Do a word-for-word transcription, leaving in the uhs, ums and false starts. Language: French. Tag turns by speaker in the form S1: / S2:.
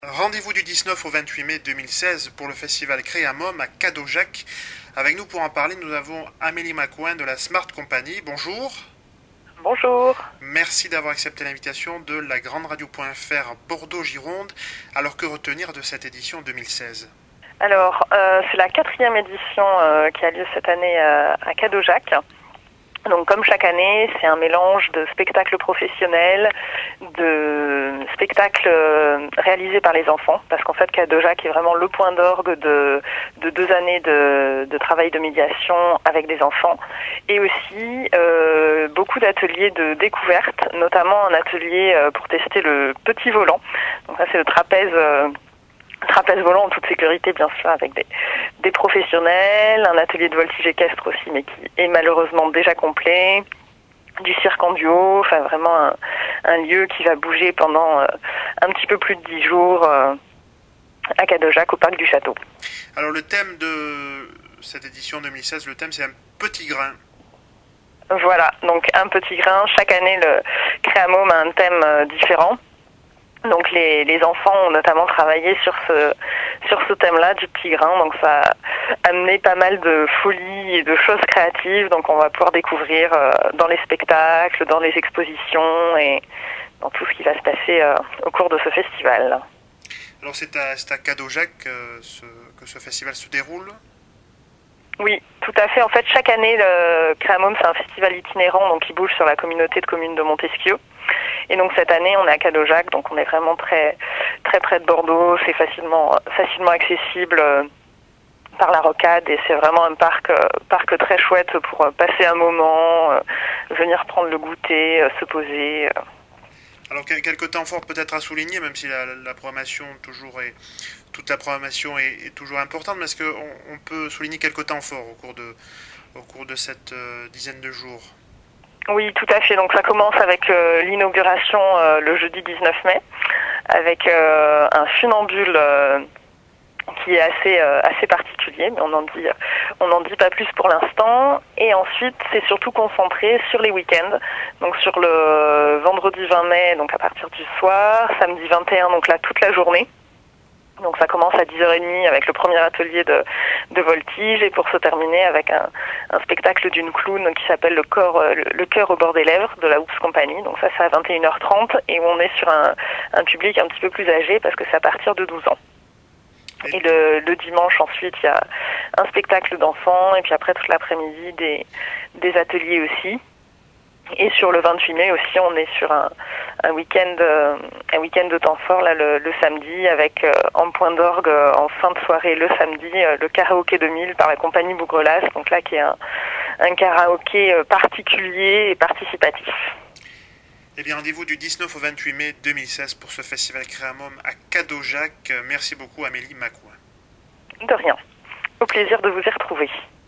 S1: Rendez-vous du dix-neuf au vingt-huit mai deux mille seize pour le festival Créamum à Cadojac. Avec nous pour en parler, nous avons Amélie Macouin de la Smart Company. Bonjour.
S2: Bonjour.
S1: Merci d'avoir accepté l'invitation de la Grande Radio.fr Bordeaux-Gironde. Alors que retenir de cette édition deux mille seize?
S2: Alors, euh, c'est la quatrième édition euh, qui a lieu cette année euh, à Cadojac. Donc, comme chaque année, c'est un mélange de spectacles professionnels, de spectacles euh, réalisés par les enfants, parce qu'en fait, Cadojac est vraiment le point d'orgue de, de deux années de, de travail de médiation avec des enfants, et aussi euh, beaucoup d'ateliers de découverte, notamment un atelier euh, pour tester le petit volant. Donc ça, c'est le trapèze. Euh, Trapèze volant en toute sécurité, bien sûr, avec des, des professionnels, un atelier de voltige équestre aussi, mais qui est malheureusement déjà complet, du cirque en duo, enfin vraiment un, un lieu qui va bouger pendant euh, un petit peu plus de dix jours euh, à Cadojac, au parc du Château.
S1: Alors le thème de cette édition deux mille seize, le thème c'est un petit grain.
S2: Voilà, donc un petit grain. Chaque année, le Créamum a un thème euh, différent. Donc les, les enfants ont notamment travaillé sur ce sur ce thème-là du petit grain, donc ça a amené pas mal de folie et de choses créatives, donc on va pouvoir découvrir euh, dans les spectacles, dans les expositions et dans tout ce qui va se passer euh, au cours de ce festival.
S1: Alors c'est à, c'est à Cadojac euh, ce, que ce festival se déroule?
S2: Oui, tout à fait. En fait, chaque année, le Créamum, c'est un festival itinérant, donc qui bouge sur la communauté de communes de Montesquieu. Et donc cette année, on est à Cadojac, donc on est vraiment très très près de Bordeaux. C'est facilement facilement accessible euh, par la rocade et c'est vraiment un parc euh, parc très chouette pour euh, passer un moment, euh, venir prendre le goûter, euh, se poser. Euh.
S1: Alors quelques temps forts peut-être à souligner, même si la, la programmation toujours est toute la programmation est, est toujours importante, mais est-ce qu'on on peut souligner quelques temps forts au cours de au cours de cette euh, dizaine de jours?
S2: Oui, tout à fait. Donc ça commence avec euh, l'inauguration euh, le jeudi dix-neuf mai, avec euh, un funambule euh, qui est assez euh, assez particulier, mais on en dit on n'en dit pas plus pour l'instant. Et ensuite, c'est surtout concentré sur les week-ends, donc sur le vendredi vingt mai, donc à partir du soir, samedi vingt et un, donc là toute la journée. Donc ça commence à dix heures trente avec le premier atelier de, de voltige et pour se terminer avec un, un spectacle d'une clown qui s'appelle le, corps, le, le cœur au bord des lèvres de la Oops Company. Donc ça c'est à vingt et une heures trente et on est sur un, un public un petit peu plus âgé parce que c'est à partir de douze ans. Et le, le dimanche ensuite il y a un spectacle d'enfants et puis après toute l'après-midi des, des ateliers aussi. Et sur le vingt-huit mai aussi, on est sur un, un week-end, euh, un week-end de temps fort là le, le samedi, avec euh, en point d'orgue euh, en fin de soirée le samedi euh, le karaoké deux mille par la compagnie Bougrelas, donc là qui est un, un karaoké euh, particulier et participatif.
S1: Eh bien, rendez-vous du dix-neuf au vingt-huit mai deux mille seize pour ce festival Créamum à Cadojac. Merci beaucoup Amélie Macouin.
S2: De rien. Au plaisir de vous y retrouver.